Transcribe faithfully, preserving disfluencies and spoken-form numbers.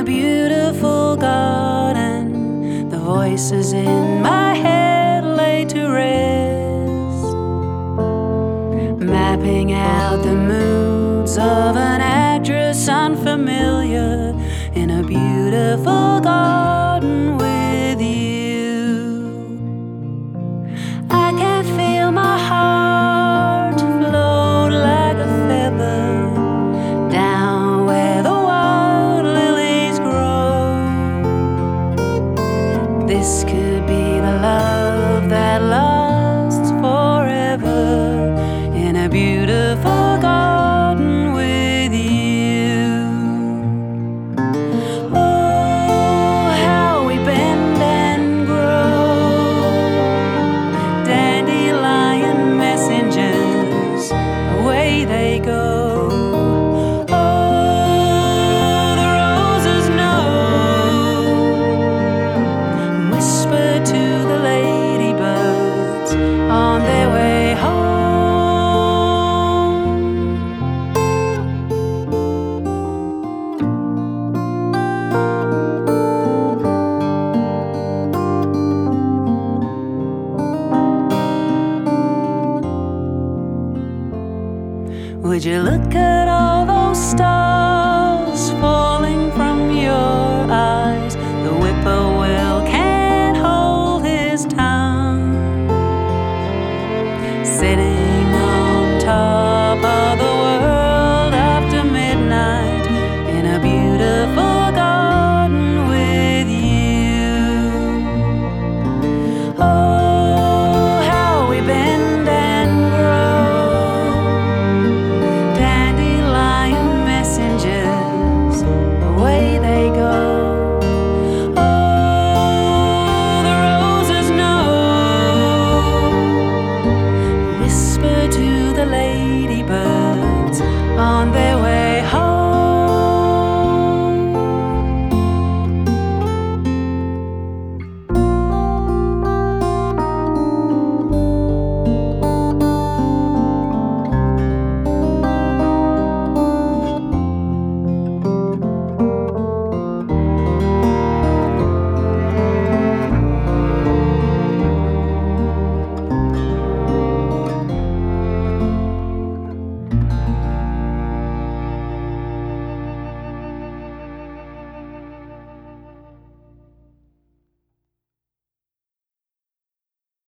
a beautiful garden, the voices in my head lay to rest, mapping out the moods of an actress unfamiliar in a beautiful garden with you. I can feel my heart float like a feather down where the wild lilies grow. This could be the love that lasts forever in a beautiful garden with you. Oh, how we bend and grow, dandelion messengers, away they go. On their way home. Would you look up